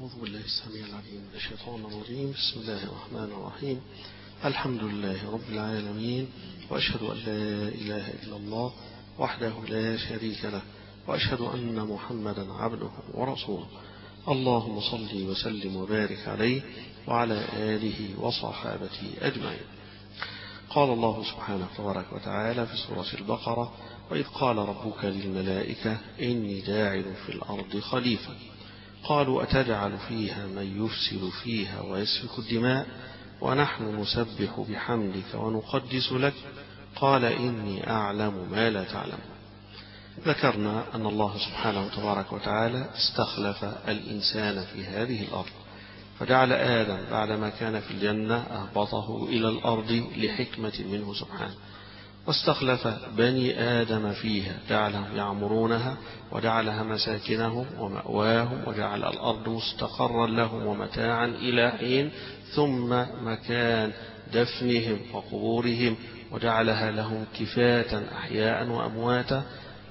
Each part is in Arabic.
أعوذ بالله السميع العليم من الشيطان الرجيم. بسم الله الرحمن الرحيم. الحمد لله رب العالمين، وأشهد أن لا إله إلا الله وحده لا شريك له، وأشهد أن محمدا عبده ورسوله. اللهم صل وسلم وبارك عليه وعلى آله وصحابته أجمعين. قال الله سبحانه تبارك وتعالى في سورة البقرة: وإذ قال ربك للملائكة إني جاعل في الأرض خليفة قالوا أتجعل فيها من يفسد فيها ويسفك الدماء ونحن نسبح بحمدك ونقدس لك قال إني أعلم ما لا تعلم. ذكرنا أن الله سبحانه تبارك وتعالى استخلف الإنسان في هذه الأرض، فجعل آدم بعدما كان في الجنة أهبطه إلى الأرض لحكمة منه سبحانه، واستخلف بني آدم فيها، جعلهم يعمرونها وجعلها مساكنهم ومأواهم، وجعل الأرض مستقرا لهم ومتاعا إلى حين، ثم مكان دفنهم وقبورهم، وجعلها لهم كفاة أحياء وأمواتا،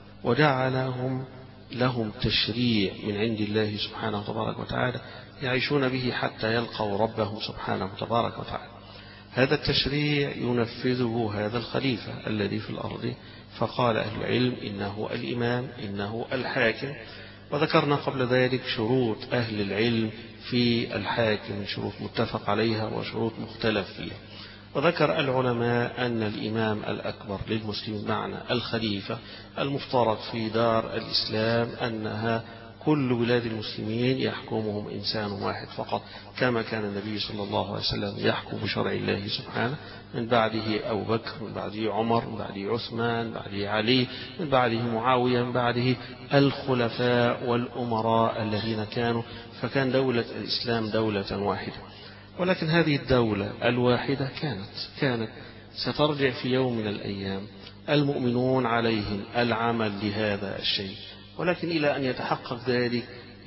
وجعلهم لهم تشريع من عند الله سبحانه تبارك وتعالى يعيشون به حتى يلقوا ربهم سبحانه تبارك وتعالى. هذا التشريع ينفذه هذا الخليفة الذي في الأرض، فقال أهل العلم إنه الإمام، إنه الحاكم. وذكرنا قبل ذلك شروط أهل العلم في الحاكم، شروط متفق عليها وشروط مختلف فيها. وذكر العلماء أن الإمام الأكبر للمسلمين معنى الخليفة المفترض في دار الإسلام أنها كل بلاد المسلمين يحكمهم إنسان واحد فقط، كما كان النبي صلى الله عليه وسلم يحكم بشرع الله سبحانه، من بعده أبو بكر، من بعده عمر، من بعده عثمان، من بعده علي، من بعده معاوية، من بعده الخلفاء والأمراء الذين كانوا، فكان دولة الإسلام دولة واحدة. ولكن هذه الدولة الواحدة كانت سترجع في يوم من الأيام المؤمنون عليهم العمل لهذا الشيء، ولكن إلى أن يتحقق ذلك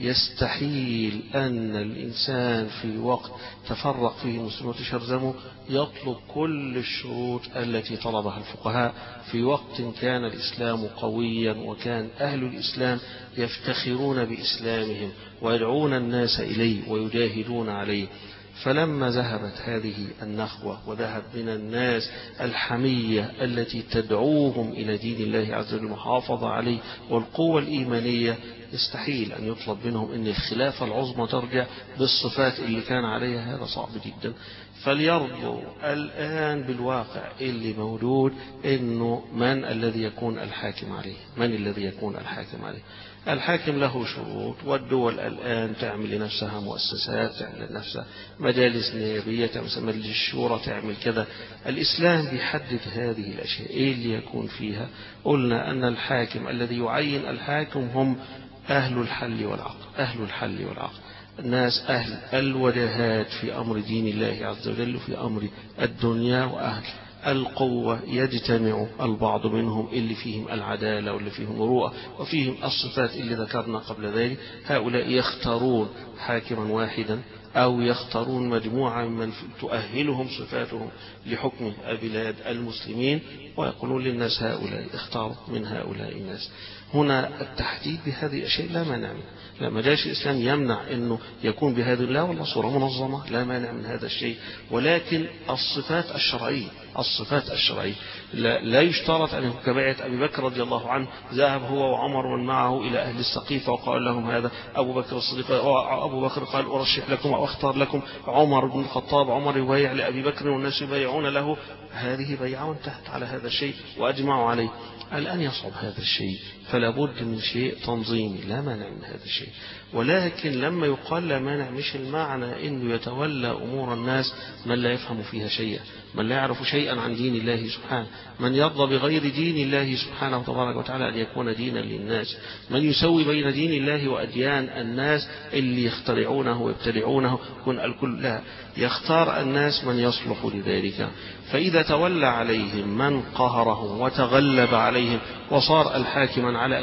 يستحيل أن الإنسان في وقت تفرق فيه المسلمون وتشرذموا يطلب كل الشروط التي طلبها الفقهاء في وقت كان الإسلام قويا، وكان أهل الإسلام يفتخرون بإسلامهم ويدعون الناس إليه ويجاهدون عليه. فلما ذهبت هذه النخوة وذهب من الناس الحمية التي تدعوهم إلى دين الله عز وجل المحافظة عليه والقوة الإيمانية، يستحيل أن يطلب منهم أن الخلافة العظمى ترجع بالصفات اللي كان عليها. هذا صعب جدا. فليرضوا الآن بالواقع اللي موجود إنه من الذي يكون الحاكم عليه؟ من الذي يكون الحاكم عليه؟ الحاكم له شروط، والدول الآن تعمل لنفسها مؤسسات، تعمل لنفسها مجالس نيابية، تعمل مجلس الشورى، تعمل كذا. الإسلام بيحدد هذه الأشياء إيه اللي يكون فيها. قلنا أن الحاكم الذي يعين الحاكم هم أهل الحل والعقد، أهل الحل والعقد، الناس أهل الوجهات في أمر دين الله عز وجل وفي أمر الدنيا، وأهل القوة يجتمع البعض منهم اللي فيهم العدالة واللي فيهم المروءة وفيهم الصفات اللي ذكرنا قبل ذلك. هؤلاء يختارون حاكما واحدا أو يختارون مجموعة من تؤهلهم صفاتهم لحكم بلاد المسلمين، ويقولون للناس هؤلاء اختاروا من هؤلاء الناس. هنا التحديد بهذه الأشياء لا مانع منه، لا ما جاش الإسلام يمنع أنه يكون بهذه، لا والله صورة منظمة لا مانع من هذا الشيء، ولكن الصفات الشرعية، الصفات الشرعية لا يشترط أن يكون كبيعة أبي بكر رضي الله عنه ذهب هو وعمر ومن معه إلى أهل السقيفة وقال لهم هذا أبو بكر الصديق، أبو بكر قال أرشح لكم أو أختار لكم عمر بن الخطاب، عمر يبايع لأبي بكر والناس يبايعون له، هذه بيعة وانتهت على هذا الشيء وأجمعوا عليه. الآن يصعب هذا الشيء، فلا بد من شيء تنظيمي، لا مانع من هذا الشيء. ولكن لما يقال لا مانع، مش المعنى أنه يتولى أمور الناس من لا يفهم فيها شيئا، من لا يعرف شيئا عن دين الله سبحانه، من يرضى بغير دين الله سبحانه تبارك وتعالى أن يكون دينا للناس، من يسوي بين دين الله وأديان الناس اللي يخترعونه ويبتدعونه، يكون الكل لا، يختار الناس من يصلح لذلك. فإذا تولى عليهم من قهرهم وتغلب عليهم وصار الحاكم على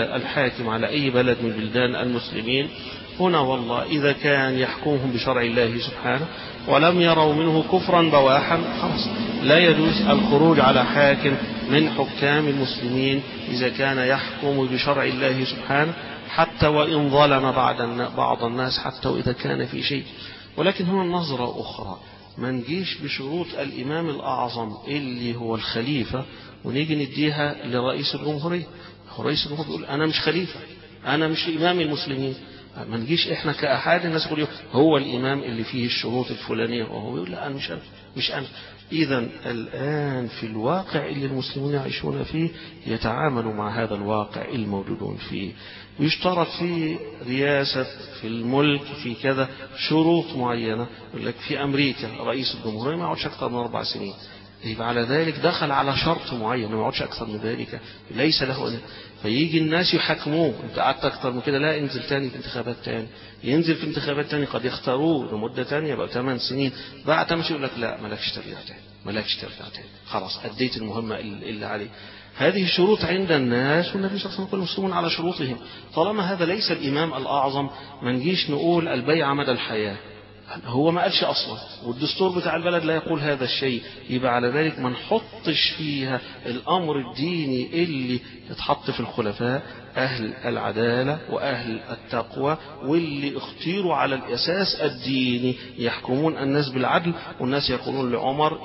أي بلد من بلدان المسلمين، هنا والله إذا كان يحكمهم بشرع الله سبحانه ولم يروا منه كفرا بواحا، خلاص لا يجوز الخروج على حاكم من حكام المسلمين إذا كان يحكم بشرع الله سبحانه حتى وإن ظلم بعض الناس، حتى وإذا كان في شيء. ولكن هنا النظرة أخرى، ما نجيش بشروط الإمام الأعظم اللي هو الخليفة ونيجي نديها لرئيس الجمهورية. هو رئيس الجمهورية بيقول أنا مش خليفة، أنا مش إمام المسلمين. ما نجيش إحنا كأحد الناس يقول هو الإمام اللي فيه الشروط الفلانية، وهو يقول لا أنا مش أنا. إذا الآن في الواقع اللي المسلمون يعيشون فيه يتعاملوا مع هذا الواقع الموجودون فيه، ويشترط في رياسة، في الملك، في كذا شروط معينة. يقول لك في أمريكا رئيس الجمهورية ما يقعدش أكثر من 4 سنين، يبقى على ذلك دخل على شرط معين ما يقعدش أكثر من ذلك، ليس له أن فيجي الناس يحكموه، أنت قعدت أكثر من كده لا انزل تاني في انتخابات تاني، ينزل في انتخابات تاني، قد يختاروه لمدة تانية بقى 8 سنين، بعد تمشي يقول لك لا مالكش ترجع تاني، مالكش ترجع تاني، خلاص أديت المهمة اللي عليه. هذه الشروط عند الناس، والنبي صلى الله عليه وسلم يقول المسلمون على شروطهم. طالما هذا ليس الإمام الأعظم ما نجيش نقول البيعة مدى الحياة، هو ما قالش أصلا، والدستور بتاع البلد لا يقول هذا الشيء، يبقى على ذلك ما نحطش فيها الأمر الديني اللي يتحط في الخلفاء أهل العدالة وأهل التقوى، واللي اختيروا على الأساس الديني، يحكمون الناس بالعدل. والناس يقولون لعمر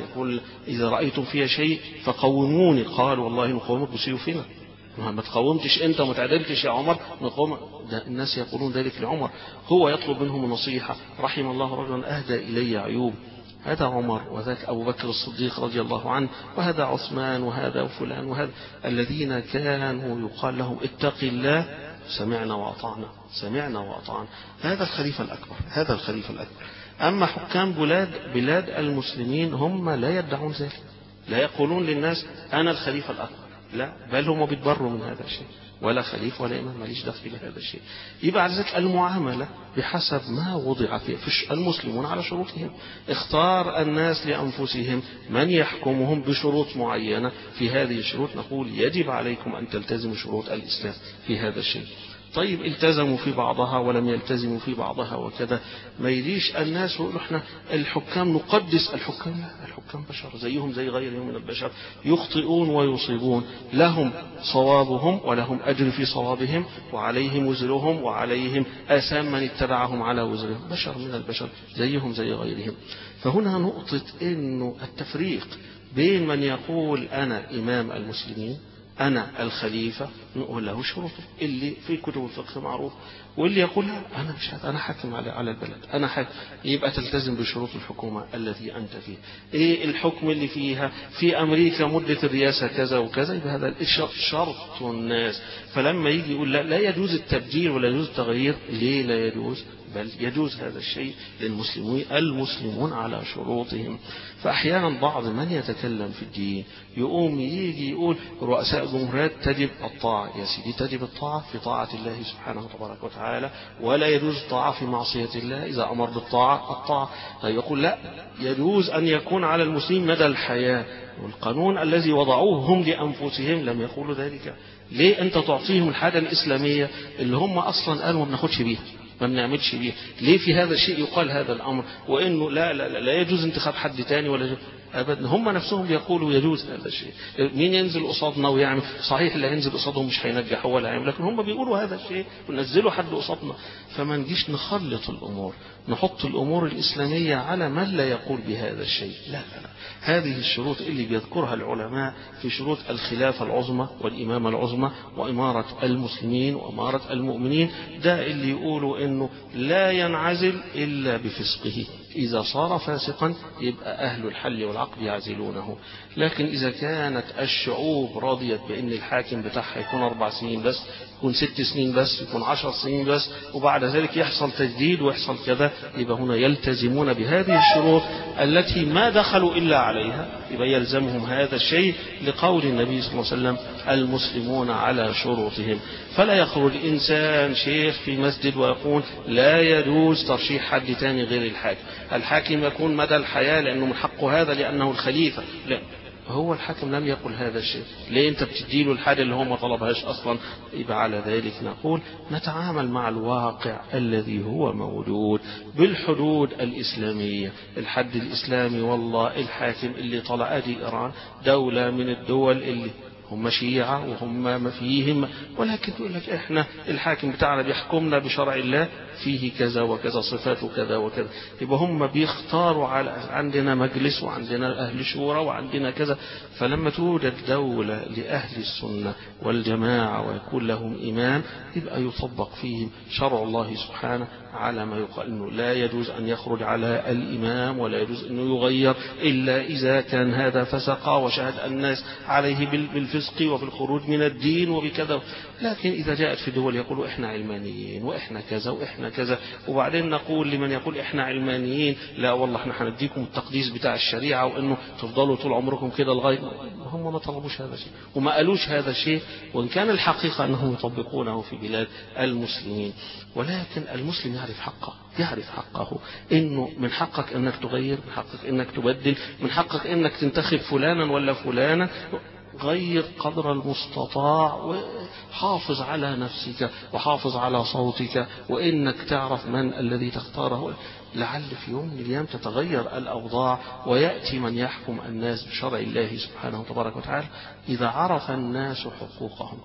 إذا رأيتم فيها شيء فقوموني، قال والله نقومك بسيوفنا، ما تقاومتش انت وما تعدلتش يا عمر نقوم. ده الناس يقولون ذلك لعمر، هو يطلب منهم النصيحة. رحم الله رجلا أهدى إلي عيوب، هذا عمر وذاك أبو بكر الصديق رضي الله عنه، وهذا عثمان وهذا وفلان وهذا، الذين كانوا يقال لهم اتق الله، سمعنا وأطعنا، سمعنا وأطعنا. هذا الخليفة الأكبر، هذا الخليفة الأكبر. أما حكام بلاد المسلمين هم لا يدعون ذلك، لا يقولون للناس أنا الخليفة الأكبر، لا، بل هم بيتبروا من هذا الشيء، ولا خليفة ولا إمام ماليش دخل بهذا الشيء. يبقى على ذلك المعاملة بحسب ما وضع فيه المسلمون على شروطهم. اختار الناس لأنفسهم من يحكمهم بشروط معينة، في هذه الشروط نقول يجب عليكم أن تلتزموا شروط الإسلام في هذا الشيء. طيب التزموا في بعضها ولم يلتزموا في بعضها وكذا، ما يليش الناس ويقولوا احنا الحكام نقدس الحكام، لا، الحكام بشر زيهم زي غيرهم من البشر، يخطئون ويصيبون، لهم صوابهم ولهم أجر في صوابهم، وعليهم وزرهم وعليهم آثام من اتبعهم على وزرهم، بشر من البشر زيهم زي غيرهم. فهنا نقطة إنه التفريق بين من يقول أنا إمام المسلمين، أنا الخليفة، نقول له شروطه اللي في كتب الفقه معروف، واللي يقول لا أنا مش أنا حاكم على البلد، أنا حاكم، يبقى تلتزم بشروط الحكومة التي أنت فيه. إيه الحكم اللي فيها؟ في أمريكا مدة الرئاسة كذا وكذا، يبقى هذا شرط الناس. فلما يجي يقول لا يجوز التبديل ولا يجوز التغيير، ليه لا يجوز؟ بل يجوز هذا الشيء المسلمون على شروطهم. فأحيانا بعض من يتكلم في الدين يقوم يجي يقول رؤساء الجمهوريات تجب الطاعة، يا سيدي تجب الطاعة في طاعة الله سبحانه تبارك وتعالى، ولا يجوز الطاعة في معصية الله، إذا أمر بالطاعة الطاعة. طيب يقول لا، يجوز أن يكون على المسلمين مدى الحياة، والقانون الذي وضعوه هم لأنفسهم لم يقولوا ذلك. ليه أنت تعطيهم الحاجة الإسلامية اللي هم أصلا قالوا ما بناخدش بيها، ما بنعملش بيه؟ ليه في هذا الشيء يقال هذا الأمر، وإنه لا يجوز انتخاب حد تاني ولا يجوز أبدا؟ هم نفسهم بيقولوا يجوز هذا الشيء. مين ينزل قصادنا ويعمل؟ صحيح اللي هينزل قصادهم مش هينجح ولا هيعمل، لكن هم بيقولوا هذا الشيء ونزلوا حد قصادنا. فما نجيش نخلط الأمور، نحط الأمور الإسلامية على من لا يقول بهذا الشيء، لا. هذه الشروط اللي بيذكرها العلماء في شروط الخلافة العظمى والإمامة العظمى وإمارة المسلمين وإمارة المؤمنين، ده اللي يقولوا إنه لا ينعزل إلا بفسقه، إذا صار فاسقا يبقى أهل الحل والعقد يعزلونه. لكن إذا كانت الشعوب راضية بأن الحاكم بتاعها يكون 4 سنين بس، يكون 6 سنين بس، يكون 10 سنين بس، وبعد ذلك يحصل تجديد ويحصل كذا، يبقى هنا يلتزمون بهذه الشروط التي ما دخلوا إلا عليها، يبقى يلزمهم هذا الشيء لقول النبي صلى الله عليه وسلم المسلمون على شروطهم. فلا يخرج إنسان شيخ في مسجد ويقول لا يجوز ترشيح حد تاني غير الحاكم، الحاكم يكون مدى الحياة لأنه من حقه هذا لأنه الخليفة، لا، هو الحاكم لم يقل هذا الشيء، ليه أنت بتديله الحاجة اللي هو ما طلبهاش أصلا؟ يبقى على ذلك نقول نتعامل مع الواقع الذي هو موجود بالحدود الإسلامية. الحد الإسلامي والله الحاكم اللي طلع أدي إيران دولة من الدول اللي هم شيعة وهم ما فيهم، ولكن تقول لك إحنا الحاكم بتاعنا بيحكمنا بشرع الله فيه كذا وكذا صفات وكذا وكذا، يبقى هم بيختاروا عندنا مجلس وعندنا أهل شورى وعندنا كذا. فلما توجد دولة لأهل السنة والجماعة ويكون لهم إمام يبقى يطبق فيهم شرع الله سبحانه على ما يقال إنه لا يجوز أن يخرج على الإمام ولا يجوز أنه يغير إلا إذا كان هذا فسق وشهد الناس عليه بالفسق وبالخروج من الدين وبكذا. لكن إذا جاءت في دول يقولوا إحنا علمانيين وإحنا كذا وإحنا كذا، وبعدين نقول لمن يقول إحنا علمانيين لا والله إحنا هنديكم التقديس بتاع الشريعة وإنه تفضلوا طول عمركم كده لغاية. هم ما طلبوش هذا الشيء وما قالوش هذا الشيء، وإن كان الحقيقة أنهم يطبقونه في بلاد المسلمين. ولكن المسلم يعرف حقه إنه من حقك أنك تغير، من حقك أنك تبدل، من حقك أنك تنتخب فلانا ولا فلانا. غير قدر المستطاع وحافظ على نفسك وحافظ على صوتك، وإنك تعرف من الذي تختاره، لعل في يوم من الأيام تتغير الأوضاع ويأتي من يحكم الناس بشرع الله سبحانه وتبارك وتعالى. إذا عرف الناس حقوقهم،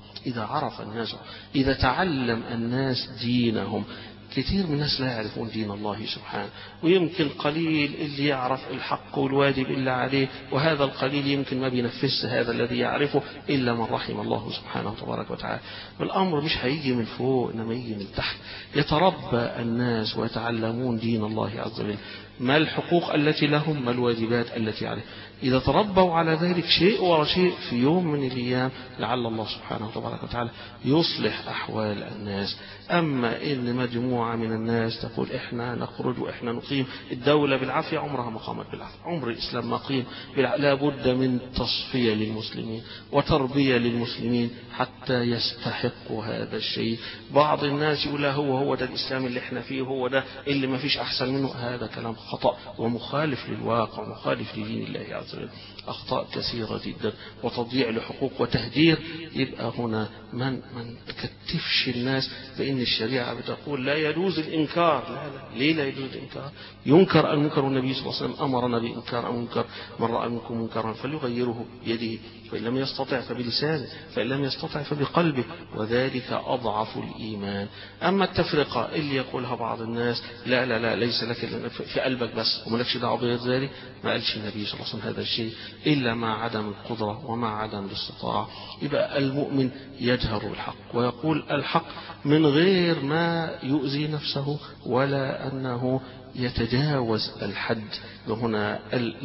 إذا تعلم الناس دينهم. كثير من الناس لا يعرفون دين الله سبحانه، ويمكن قليل اللي يعرف الحق والواجب إلا عليه، وهذا القليل يمكن ما بينفذ هذا الذي يعرفه إلا من رحم الله سبحانه وتبارك وتعالى. والأمر مش هيجي من فوق إنما يجي من تحت. يتربى الناس ويتعلمون دين الله عز وجل، ما الحقوق التي لهم، ما الواجبات التي عليهم. إذا تربوا على ذلك شيء ورا شيء في يوم من الأيام لعل الله سبحانه وتبارك وتعالى يصلح أحوال الناس. أما إن مجموعة من الناس تقول إحنا نخرج وإحنا نقيم الدولة بالعافية، عمرها ما قامت بالعافية، عمر الإسلام ما قيم لا بد من تصفية للمسلمين وتربية للمسلمين حتى يستحقوا هذا الشيء. بعض الناس يقول هو ده الإسلام اللي إحنا فيه، هو ده اللي ما فيش أحسن منه. هذا كلام خطأ ومخالف للواقع ومخالف لدين الله عز وجل. أخطاء كثيرة جدا وتضييع لحقوق وتهدير. يبقى هنا من تكتفش الناس بأن الشريعة بتقول لا يجوز الإنكار. لا ليه لا يجوز الإنكار؟ ينكر المنكر، والنبي صلى الله عليه وسلم أمرنا بإنكار المنكر، من رأى منكم منكرا فليغيره بيده، فإن لم يستطع فبلسانه، فإن لم يستطع فبقلبه، وذلك أضعف الإيمان. أما التفرقة اللي يقولها بعض الناس لا ليس لك في قلبك بس وملكش دعوة بذلك، ما قالش النبي صلى الله عليه وسلم هذا الشيء إلا مع عدم القدرة ومع عدم الاستطاعة. يبقى المؤمن يجهر الحق ويقول الحق من غير ما يؤذي نفسه ولا أنه يتجاوز الحد. وهنا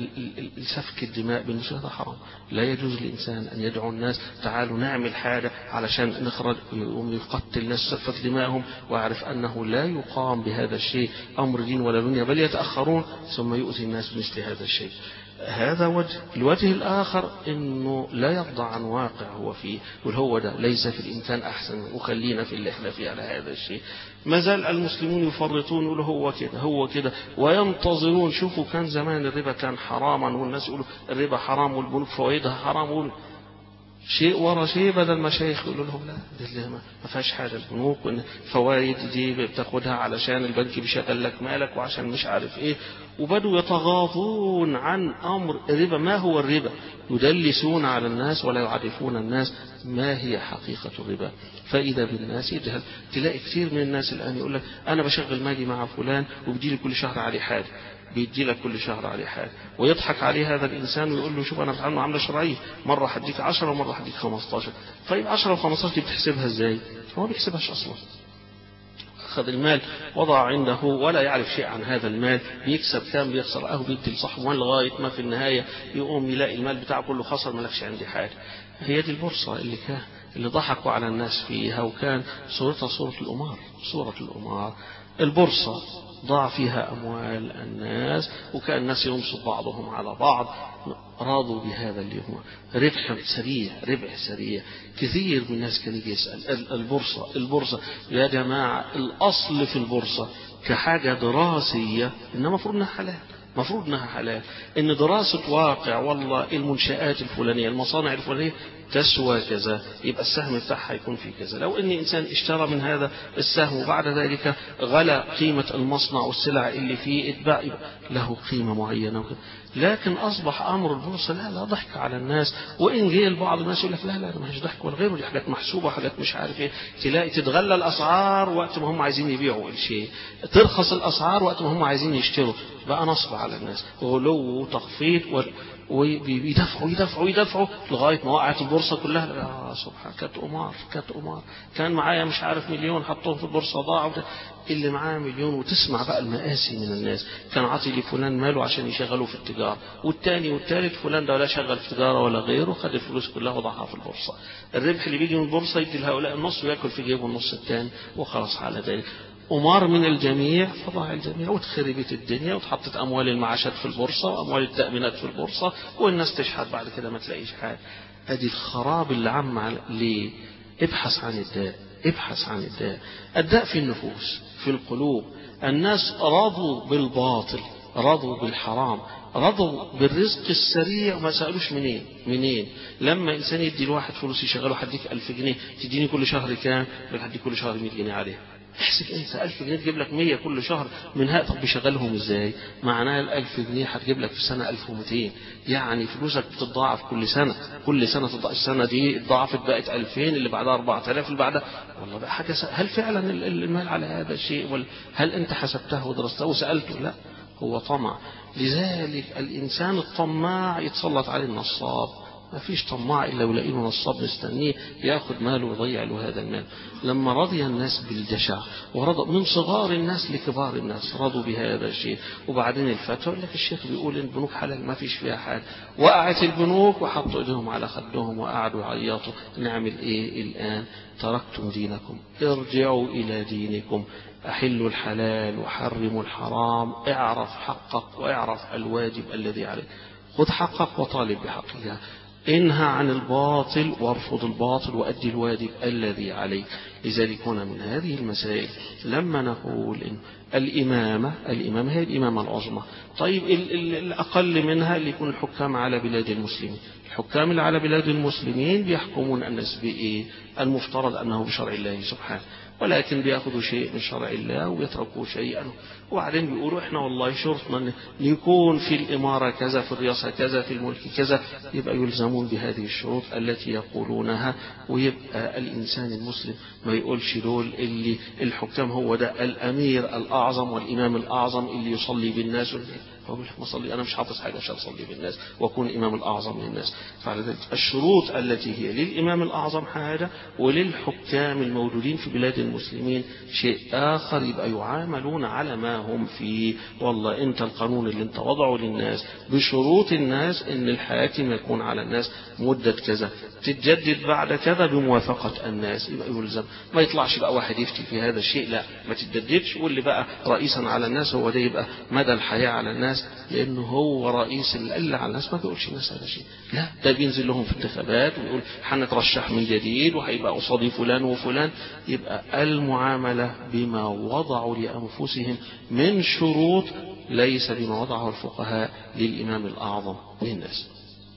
سفك الدماء بالنسبة هذا حرام. لا يجوز للإنسان أن يدعو الناس تعالوا نعمل حاجة علشان نخرج ويقتل الناس سفك دماءهم، ويعرف أنه لا يقام بهذا الشيء أمر دين ولا دنيا، بل يتأخرون ثم يؤذي الناس بمثل هذا الشيء. هذا وجه. الوجه الآخر إنه لا يرضى عن واقع هو فيه، والهو ده ليس في الإمكان أحسن وخلينا في اللي احنا فيه على هذا الشيء. ما زال المسلمون يفرطون يقولوا هو كده وينتظرون. شوفوا كان زمان الربا كان حراما والناس يقولوا الربا حرام والبنوك فوائدها حرام، شيء ورا شيء، بدل المشايخ يقولوا لهم لا ما فيهاش حاجه البنوك، وان فوائد دي بتاخدها علشان البنك بيشغل لك مالك وعشان مش عارف ايه، وبدوا يتغاضون عن امر الربا. ما هو الربا؟ يدلسون على الناس ولا يعرفون الناس ما هي حقيقه الربا. فاذا بالناس يجهل. تلاقي كثير من الناس الان يقول لك انا بشغل مالي مع فلان وبديلي كل شهر عليه حاجه، بيدي لك كل شهر عليه حاجة، ويضحك عليه هذا الإنسان ويقول له شوف أنا بتعامل معاملة شرعية، مرة هديك 10 ومرة هديك 15. طيب 10 و15 دي بتحسبها إزاي؟ هو ما بيحسبهاش أصلا. أخذ المال وضع عنده ولا يعرف شيء عن هذا المال، بيكسب كام بيخسر بيدي لصاحبه لغاية ما في النهاية يقوم يلاقي المال بتاعه كله خسر، مالكش عندي حاجة. هي دي البورصة اللي ضحكوا على الناس فيها، وكان صورتها صورة الأمار. البورصة ضاع فيها أموال الناس، وكان الناس ينصب بعضهم على بعض، راضوا بهذا اللي هو ربح سريع. كثير من الناس كان يسأل البورصة يا جماعة، الأصل في البورصة كحاجة دراسية إنما مفروض انها حلال، ان دراسة واقع والله المنشآت الفلانية المصانع الفلانية تسوى كذا يبقى السهم بتاعها يكون في كذا. لو ان انسان اشترى من هذا السهم وبعد ذلك غلى قيمة المصنع والسلع اللي فيه اتباع يبقى له قيمة معينة وكذا. لكن اصبح امر البورصة لا ضحك على الناس. وان جه البعض الناس يقول لك لا ما هيش ضحك ولا غيره، دي حاجات محسوبة وحاجات مش عارف ايه. تلاقي تتغلى الاسعار وقت ما هم عايزين يبيعوا الشيء، ترخص الاسعار وقت ما هم عايزين يشتروا. بقى نصب على الناس، غلو وتخفيض ويدفعوا لغاية ما وقعت البورصة كلها. سبحان، كانت قمار. كان معايا مش عارف مليون حطوه في البورصة ضاعوا. اللي معاه مليون، وتسمع بقى المآسي من الناس. كان عاطي لفلان ماله عشان يشغله في التجارة، والتاني والتالت فلان ده ولا شغل في تجارة ولا غيره، خد الفلوس كلها وضعها في البورصة. الربح اللي بيجي من البورصة يدي لهؤلاء النص وياكل في جيبه النص التاني وخلاص على ذلك. قمار من الجميع، فضاع الجميع، وتخربت الدنيا وتحطت أموال المعاشات في البورصة وأموال التأمينات في البورصة، والناس تشحت بعد كده ما تلاقيش حاجة. أدي الخراب اللي عم ليه؟ ابحث عن الداء. الداء في النفوس، في القلوب. الناس رضوا بالباطل، رضوا بالحرام، رضوا بالرزق السريع وما سألوش منين. لما إنسان يدي الواحد فلوس يشغله، هديك 1000 جنيه تديني كل شهر كام؟ هديك كل شهر 100 جنيه عليه. احسب انت 1000 جنيه تجيب لك 100 كل شهر من هات. طب بيشغلهم ازاي؟ معناها 1000 جنيه هتجيب لك في السنة 1200. يعني فلوسك بتتضاعف كل سنة تضاعف. السنة دي اتضاعفت بقت 2000، اللي بعدها 4000، اللي بعدها. والله بقى حاجة هل فعلا المال على هذا الشيء؟ هل انت حسبته ودرسته وسألته؟ لا، هو طمع. لذلك الإنسان الطماع يتسلط عليه النصاب. ما فيش طماع إلا ولاقيه نصاب مستنيه يأخذ ماله ويضيع له هذا المال. لما رضي الناس بالجشع، ورضوا من صغار الناس لكبار الناس، رضوا بهذا الشيء. وبعدين الفتوى يقول لك الشيخ بيقول إن البنوك حلال، ما فيش فيها حاجة. وقعت البنوك وحطوا إيديهم على خدهم وقعدوا يعيطوا. نعمل إيه الآن؟ تركتم دينكم، ارجعوا إلى دينكم، أحلوا الحلال وحرموا الحرام. اعرف حقك واعرف الواجب الذي عليك. خذ حقك وطالب بحقك. انهى عن الباطل وارفض الباطل وأدي الواجب الذي عليك. لذلك هنا من هذه المسائل لما نقول إن الإمامة هي الإمامة العظمى. طيب الأقل منها اللي يكون الحكام على بلاد المسلمين. الحكام اللي على بلاد المسلمين بيحكمون الناس بإيه؟ المفترض أنه بشرع الله سبحانه، ولكن بيأخذوا شيء من شرع الله ويتركوا شيئا. وبعدين بيقولوا احنا والله شرطنا ليكون في الإمارة كذا، في الرئاسة كذا، في الملك كذا. يبقى يلزمون بهذه الشروط التي يقولونها. ويبقى الإنسان المسلم ما يقولش دول اللي الحكام هو ده الأمير الأعظم والإمام الأعظم اللي يصلي بالناس. هو مصلي، أنا مش حافظ حاجة عشان أصلي بالناس وأكون إمام الأعظم للناس. فعلى ذلك الشروط التي هي للإمام الأعظم حاجة، وللحكام الموجودين في بلاد المسلمين شيء آخر. يبقى يعاملون على ما هم فيه. والله أنت القانون اللي أنت وضعه للناس بشروط الناس إن الحاكم يكون على الناس مدة كذا، تتجدد بعد كذا بموافقة الناس. يبقى يلزم. ما يطلعش بقى واحد يفتي في هذا الشيء، لا ما تتجددش، واللي بقى رئيسا على الناس هو ده يبقى مدى الحياة على الناس، لأنه هو رئيس اللي على الناس. ما بيقولش الناس هذا شيء، لا ده بينزل لهم في انتخابات ويقول حنترشح من جديد وهيبقى قصادي فلان وفلان. يبقى المعاملة بما وضعوا لأنفسهم من شروط، ليس بما وضعه الفقهاء للإمام الأعظم للناس.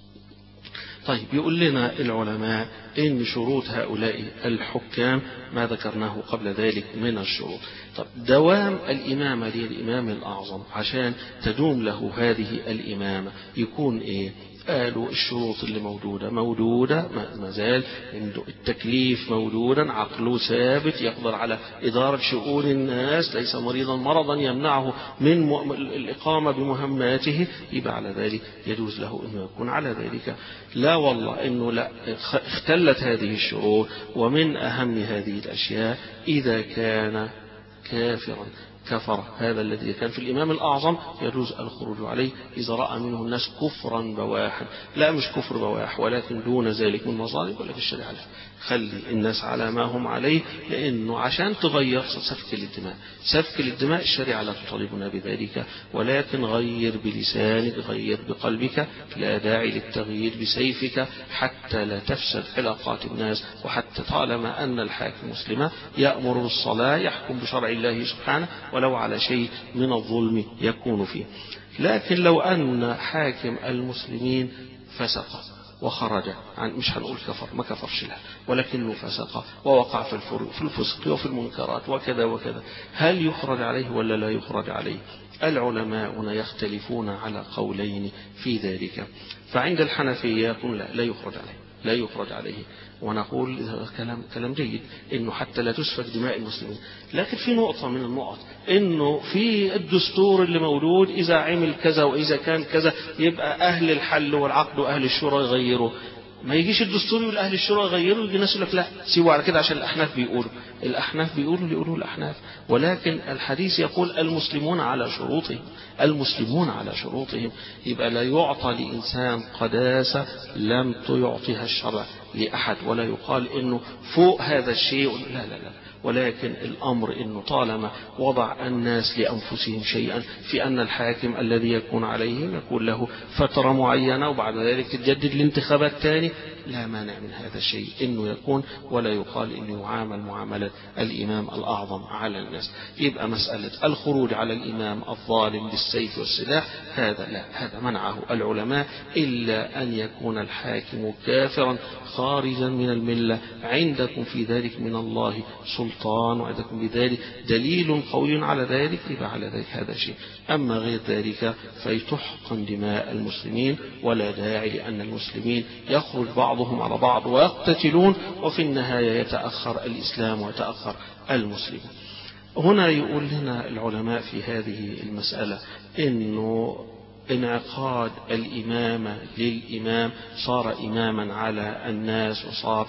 طيب يقول لنا العلماء إن شروط هؤلاء الحكام ما ذكرناه قبل ذلك من الشروط. طب دوام الإمامة للإمام الأعظم عشان تدوم له هذه الإمامة يكون إيه؟ قالوا الشروط اللي موجودة ما زال عنده التكليف موجودا، عقله ثابت، يقدر على إدارة شؤون الناس، ليس مريضا مرضا يمنعه من الإقامة بمهماته. يبقى على ذلك يجوز له أنه يكون على ذلك. لا والله أنه لا، اختلت هذه الشروط. ومن أهم هذه الأشياء إذا كان كافرا كفر، هذا الذي كان في الإمام الأعظم يجوز الخروج عليه إذا رأى منه الناس كفرا بواحا. لا مش كفر بواح، ولكن دون ذلك من مظالم. يقول لك الشريعة خلي الناس على ما هم عليه، لأنه عشان تغير سفك الدماء الشريعة لا تطالبنا بذلك، ولكن غير بلسانك، غير بقلبك، لا داعي للتغيير بسيفك حتى لا تفسد علاقات الناس. وحتى طالما أن الحاكم مسلم يأمر بالصلاة، يحكم بشرع الله سبحانه ولو على شيء من الظلم يكون فيه. لكن لو أن حاكم المسلمين فسق وخرج عن، مش هنقول كفر، ما كفرش لها، ولكنه فسق ووقع في الفسق وفي المنكرات وكذا وكذا، هل يخرج عليه ولا لا يخرج عليه؟ العلماء يختلفون على قولين في ذلك. فعند الحنفية يقول لا يخرج عليه، لا يخرج عليه، ونقول كلام جيد إنه حتى لا تسفك دماء المسلمين. لكن في نقطة من النقط، إنه في الدستور اللي موجود إذا عمل كذا وإذا كان كذا يبقى أهل الحل والعقد وأهل الشورى يغيروا. ما يجيش الدستور يقول أهل الشورى يغيروا، يجي الناس يقول لك لا سيبوا على كده عشان الأحناف بيقولوا. الأحناف بيقولوا اللي يقولوا الأحناف، ولكن الحديث يقول المسلمون على شروطهم، المسلمون على شروطهم. يبقى لا يعطى لإنسان قداسة لم يعطيها الشرع لأحد، ولا يقال إنه فوق هذا الشيء، لا لا لا، ولكن الأمر إنه طالما وضع الناس لأنفسهم شيئا في أن الحاكم الذي يكون عليهم يكون له فترة معينة وبعد ذلك تجدد الانتخابات تاني، لا مانع من هذا الشيء إنه يكون، ولا يقال إنه يعامل معاملة الإمام الأعظم على الناس. يبقى مسألة الخروج على الإمام الظالم بالسيف والسلاح هذا لا، هذا منعه العلماء، إلا أن يكون الحاكم كافرا خارجا من الملة، عندكم في ذلك من الله سلطان وعندكم بذلك دليل قوي على ذلك، يبقى على ذلك هذا شيء. أما غير ذلك فيتحقن دماء المسلمين، ولا داعي لأن المسلمين يخرج بعضهم على بعض ويقتتلون، وفي النهاية يتأخر الإسلام ويتأخر المسلمين. هنا يقول لنا العلماء في هذه المسألة إنه انعقاد الإمامة للإمام، صار إماما على الناس وصار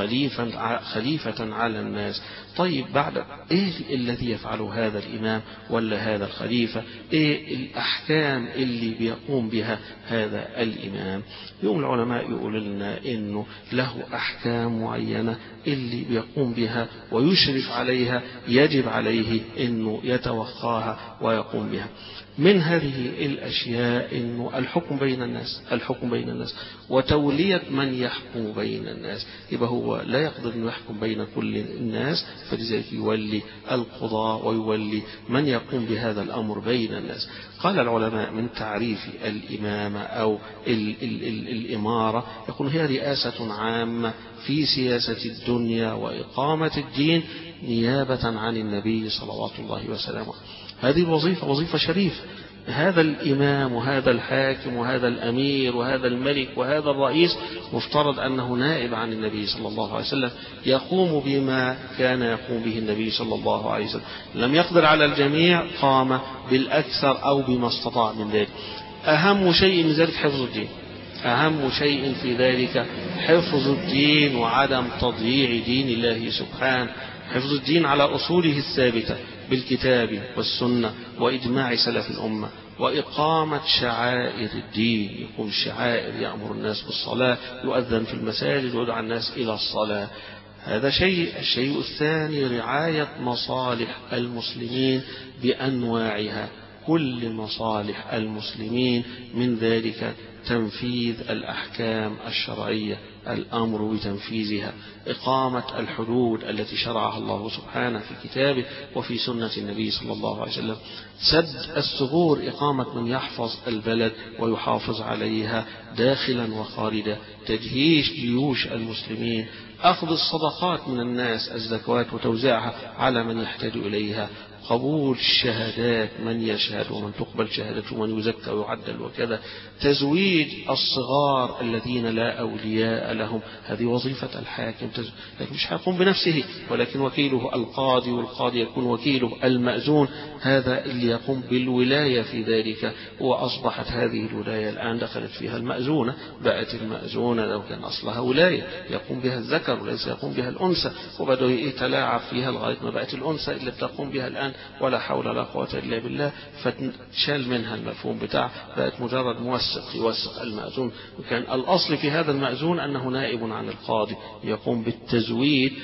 خليفة على الناس. طيب بعد إيه الذي يفعله هذا الإمام ولا هذا الخليفة؟ إيه الأحكام اللي بيقوم بها هذا الإمام؟ يوم العلماء يقول لنا إنه له أحكام معينة اللي بيقوم بها ويشرف عليها، يجب عليه إنه يتوخاها ويقوم بها. من هذه الأشياء إنه الحكم بين الناس، الحكم بين الناس وتولية من يحكم بين الناس. يبقى هو لا يقدر أن يحكم بين كل الناس، فلذلك يولي القضاء ويولي من يقوم بهذا الأمر بين الناس. قال العلماء من تعريف الإمامة أو الإمارة يقول هي رئاسة عامة في سياسة الدنيا وإقامة الدين نيابة عن النبي صلوات الله وسلامه. هذه الوظيفة وظيفة شريفة. هذا الإمام وهذا الحاكم وهذا الأمير وهذا الملك وهذا الرئيس مفترض أنه نائب عن النبي صلى الله عليه وسلم، يقوم بما كان يقوم به النبي صلى الله عليه وسلم. لم يقدر على الجميع، قام بالأكثر أو بما استطاع من ذلك. أهم شيء من ذلك حفظ الدين، أهم شيء في ذلك حفظ الدين وعدم تضييع دين الله سبحانه، حفظ الدين على أصوله الثابتة بالكتاب والسنة وإجماع سلف الأمة، وإقامة شعائر الدين. يقوم الشعائر، يأمر الناس بالصلاة، يؤذن في المساجد ويدعى الناس إلى الصلاة. هذا شيء. الشيء الثاني رعاية مصالح المسلمين بأنواعها، كل مصالح المسلمين، من ذلك تنفيذ الأحكام الشرعية، الأمر بتنفيذها، إقامة الحدود التي شرعها الله سبحانه في كتابه وفي سنة النبي صلى الله عليه وسلم، سد الثغور، إقامة من يحفظ البلد ويحافظ عليها داخلا وخارجا، تجهيز جيوش المسلمين، أخذ الصدقات من الناس، الزكوات، وتوزيعها على من يحتاج إليها، قبول الشهادات، من يشهد ومن تقبل شهادته ومن يزكى ويعدل وكذا، تزويج الصغار الذين لا أولياء لهم. هذه وظيفة الحاكم، لكن مش هيقوم بنفسه، ولكن وكيله القاضي، والقاضي يكون وكيله المأذون، هذا اللي يقوم بالولاية في ذلك. وأصبحت هذه الولاية الآن دخلت فيها المأذونة، بقت المأذونة لو كان أصلها ولاية يقوم بها الذكر وليس يقوم بها الأنثى، وبدأوا يتلاعب فيها لغاية ما بقت الأنثى اللي بتقوم بها الآن، ولا حول ولا قوة إلا بالله، فتشال منها المفهوم بتاع، بقت مجرد موثق يوثق المأذون. وكان الأصل في هذا المأذون أنه نائب عن القاضي، يقوم بالتزويد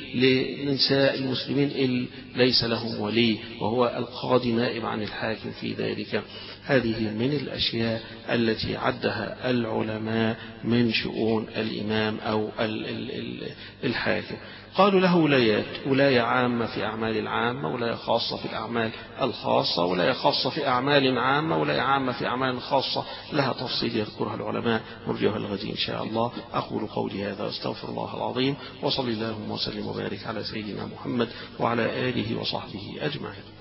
لنساء المسلمين اللي ليس لهم ولي، وهو القاضي نائب عن الحاكم في ذلك. هذه من الأشياء التي عدها العلماء من شؤون الإمام أو الحاكم. قالوا له ولايات، ولاية عامة في أعمال العامة، ولاية خاصة في الأعمال الخاصة، ولا هي خاصة في أعمال عامة، ولا هي عامة في أعمال خاصة، لها تفصيل يذكرها العلماء نرجوها الغد إن شاء الله. أقول قولي هذا أستغفر الله العظيم، وصلي اللهم وسلم وبارك على سيدنا محمد وعلى آله وصحبه أجمعين.